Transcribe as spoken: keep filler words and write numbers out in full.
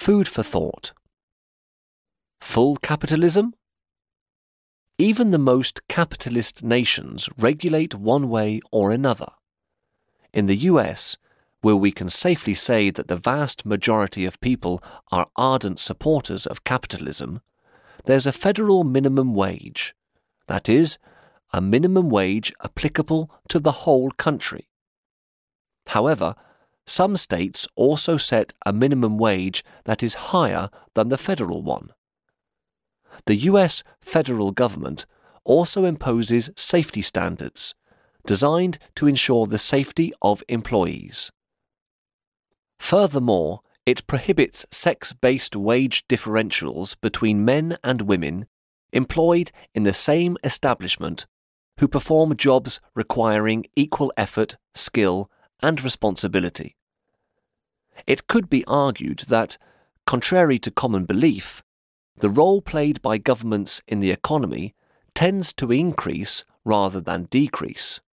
Food for thought. Full capitalism? Even the most capitalist nations regulate one way or another. In the U S, where we can safely say that the vast majority of people are ardent supporters of capitalism, there's a federal minimum wage. That is, a minimum wage applicable to the whole country. However, some states also set a minimum wage that is higher than the federal one. The U S federal government also imposes safety standards, designed to ensure the safety of employees. Furthermore, it prohibits sex-based wage differentials between men and women employed in the same establishment who perform jobs requiring equal effort, skill, and responsibility. It could be argued that, contrary to common belief, the role played by governments in the economy tends to increase rather than decrease.